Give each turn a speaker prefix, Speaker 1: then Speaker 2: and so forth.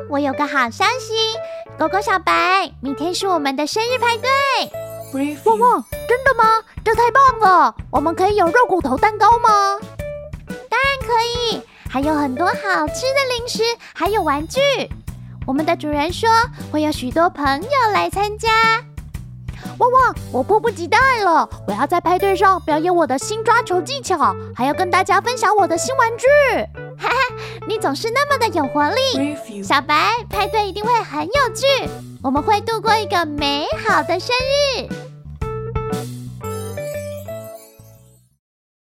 Speaker 1: 我有个好消息，狗狗小白，明天是我们的生日派对。
Speaker 2: 旺旺，真的吗？这太棒了！我们可以有肉骨头蛋糕吗？
Speaker 1: 当然可以，还有很多好吃的零食，还有玩具。我们的主人说会有许多朋友来参加。
Speaker 2: 旺旺，我迫不及待了！我要在派对上表演我的新抓球技巧，还要跟大家分享我的新玩具。
Speaker 1: 哈哈，你总是那么的有活力。小白，派对一定会很有趣，我们会度过一个美好的生日。